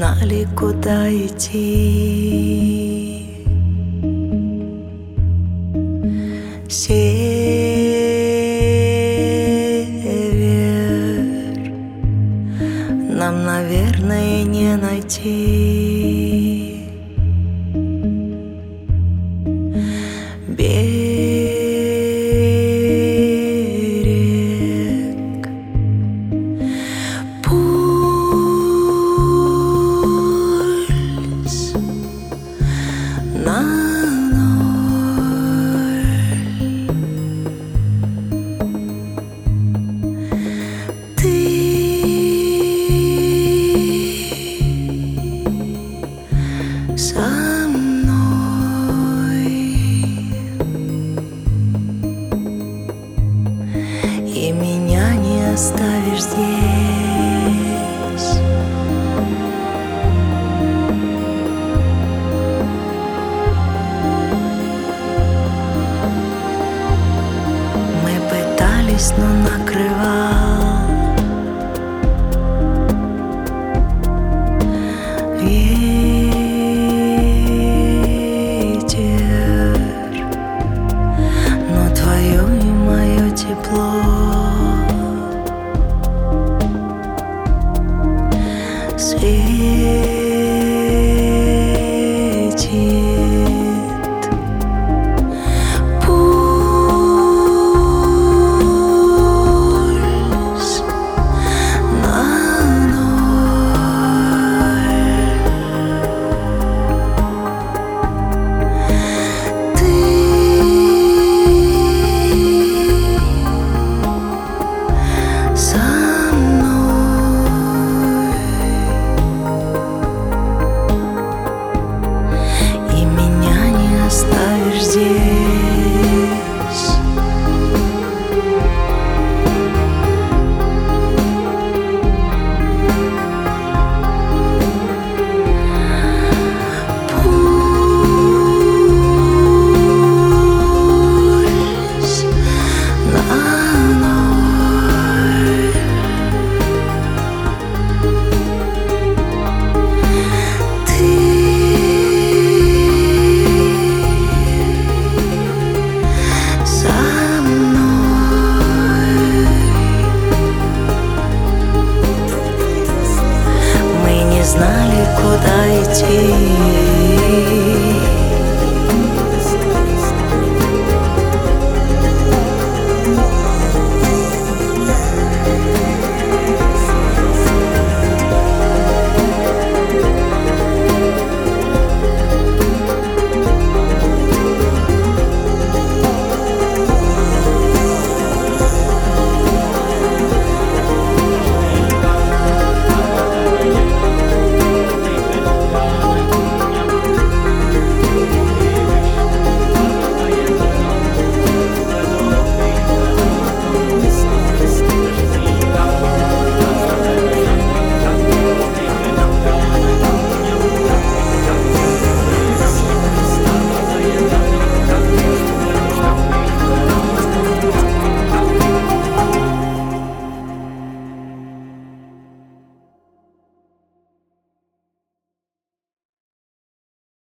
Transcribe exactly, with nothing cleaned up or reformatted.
знали, куда идти. Север нам, наверное, не найти. Берег, пульс на ноль. Ты со мной, и меня не оставишь здесь. Мы пытались, но накрывал ветер, но твое и мое тепло светит. Пульс на ноль. Ты со мной, и меня не оставишь здесь. Пульс на ноль. Ты со мной. Мы не знали, куда идти.